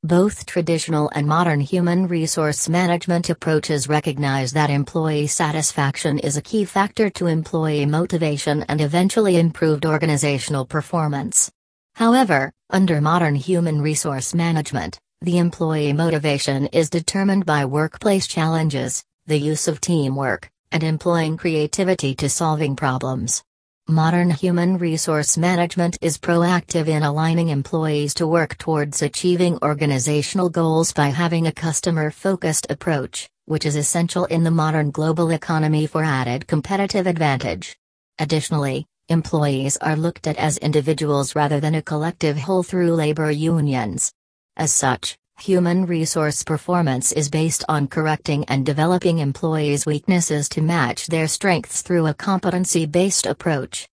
Both traditional and modern human resource management approaches recognize that employee satisfaction is a key factor to employee motivation and eventually improved organizational performance. However, under modern human resource management, the employee motivation is determined by workplace challenges, the use of teamwork, and employing creativity to solving problems. Modern human resource management is proactive in aligning employees to work towards achieving organizational goals by having a customer-focused approach, which is essential in the modern global economy for added competitive advantage. Additionally, employees are looked at as individuals rather than a collective whole through labor unions. As such, human resource performance is based on correcting and developing employees' weaknesses to match their strengths through a competency-based approach.